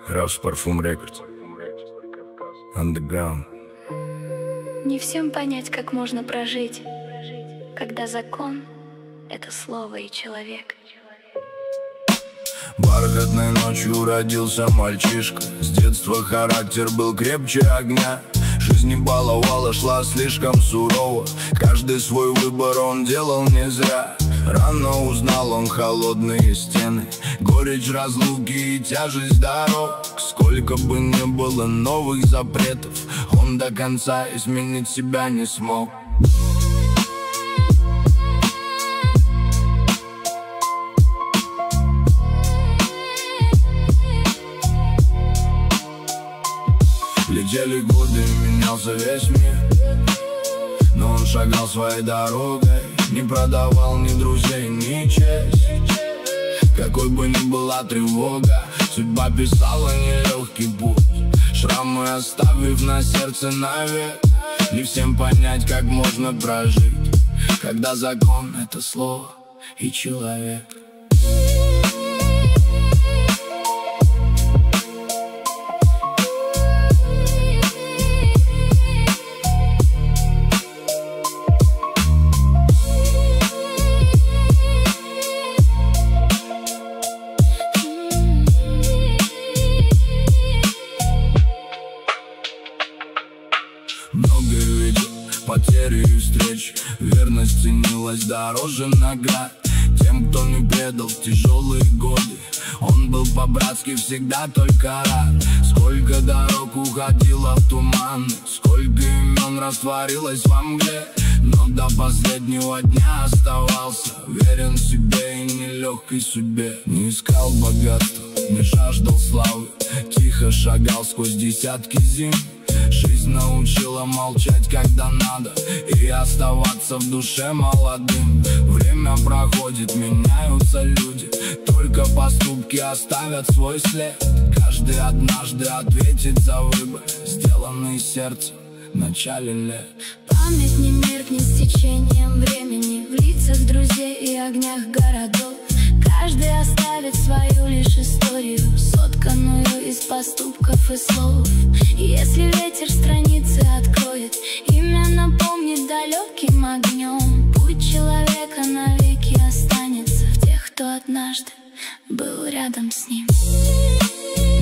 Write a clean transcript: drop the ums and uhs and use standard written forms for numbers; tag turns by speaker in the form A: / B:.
A: House Parfum Records. Underground.
B: Не всем понять, как можно прожить, когда закон — это слово и человек.
A: Бархатной ночью родился мальчишка. С детства характер был крепче огня. Жизнь не баловала, шла слишком сурово. Каждый свой выбор он делал не зря. Рано узнал он холодные стены, горечь разлуки и тяжесть дорог. Сколько бы ни было новых запретов, он до конца изменить себя не смог. Летели годы, менялся весь мир, но он шагал своей дорогой, не продавал ни друзей, ни честь. Какой бы ни была тревога, судьба писала нелегкий путь, шрамы оставив на сердце навек. Не всем понять, как можно прожить, когда закон — это слово и человек. Многое видел, потери и встречи, верность ценилась дороже наград. Тем, кто не предал в тяжелые годы, он был по-братски всегда только рад. Сколько дорог уходило в туманы, сколько имен растворилось во мгле, но до последнего дня оставался верен себе и нелегкой судьбе. Не искал богатства, не жаждал славы, тихо шагал сквозь десятки зим. Жизнь научила молчать, когда надо, и оставаться в душе молодым. Время проходит, меняются люди, только поступки оставят свой след. Каждый однажды ответит за выбор, сделанный сердцем в начале лет.
B: Память не меркнет с течением времени, в лицах друзей и огнях городов. Каждый оставит свою лишь историю, сотканную из поступков и слов. Если ветер страницы откроет, имя напомнит далеким огнем. Путь человека навеки останется в тех, кто однажды был рядом с ним.